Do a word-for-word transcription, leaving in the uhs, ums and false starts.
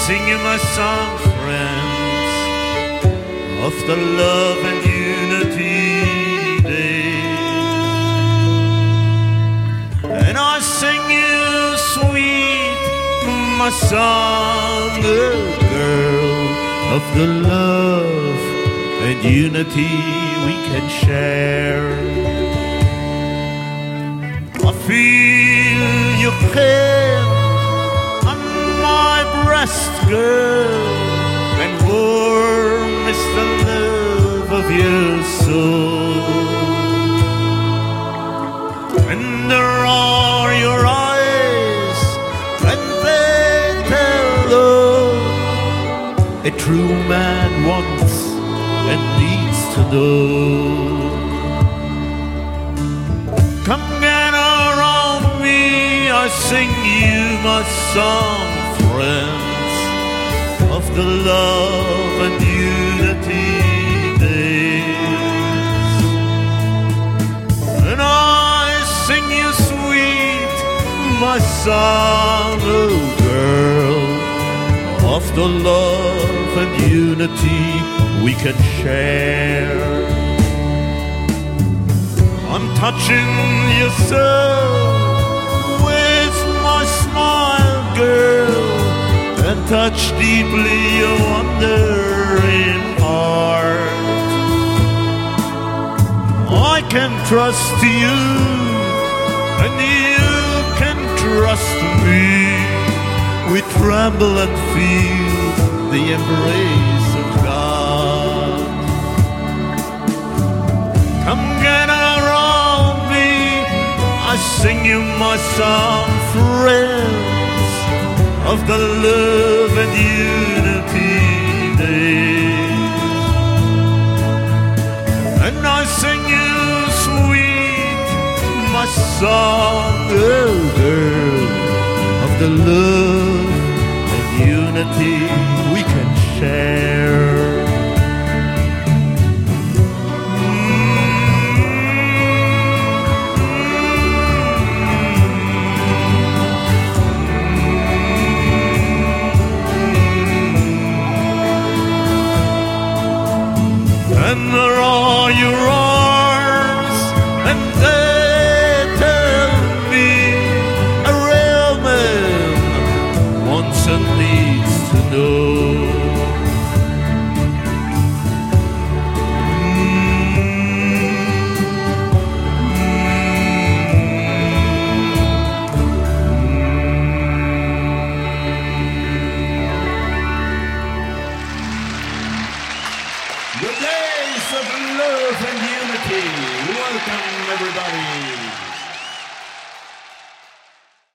sing you my song, friends, of the love and unity day. And I sing you sweet my song, oh girl, of the love and unity we can share. I feel your hand on my breast, girl, and warm is the love of your soul. Tender are your eyes, and they tell all a true man wants and needs to know. Come get around me, I sing you my song, friends, of the love and unity days. And I sing you sweet my song, oh girl, of the love and unity we can share. I'm touching your soul with my smile, girl, and touch deeply your wandering heart. I can trust you, and you can trust me. We tremble and feel the embrace of God. Come get around me, I sing you my song, friends, of the love and unity days. And I sing you sweet my song, oh girl, of the love and unity we can share. And there are your arms, and they tell me a real man wants and needs to know. The days of love and unity. Welcome, everybody.